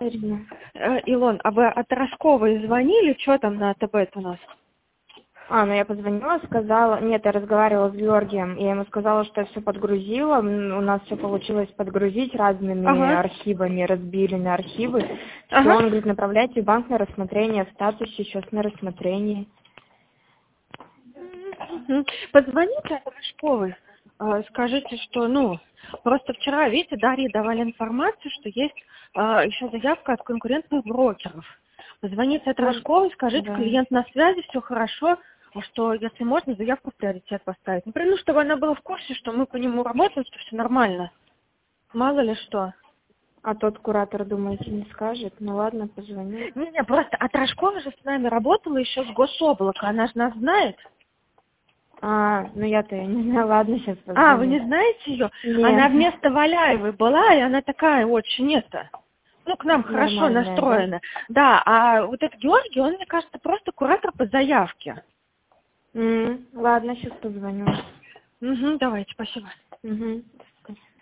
Ирина. Илон, а вы от Рожковой звонили? Что там на АТБ у нас? Ну я позвонила, сказала, нет, я разговаривала с Георгием, я ему сказала, что я все подгрузила, у нас все получилось подгрузить разными архивами, разбили на архивы. Все, он говорит, направляйте в банк на рассмотрение, в статусе сейчас на рассмотрении. Позвоните от Рожковой, скажите, что, просто вчера, видите, Дарье давали информацию, что есть еще заявка от конкурентных брокеров. Позвоните от Рожковой, скажите, клиент на связи, все хорошо, что, если можно, заявку в приоритет поставить. Например, чтобы она была в курсе, что мы по нему работаем, что все нормально. Мало ли что. А тот куратор, думаете, не скажет? Ну ладно, позвоню. Не, просто от Рожковой же с нами работала еще с Гособлака, она же нас знает. Ну я-то не знаю, ладно, сейчас позвоню. Вы не знаете ее? Нет. Она вместо Валяевой была, и она такая очень к нам хорошо настроена. Да, а вот этот Георгий, он, мне кажется, просто куратор по заявке. Ладно, сейчас позвоню. Давайте, спасибо.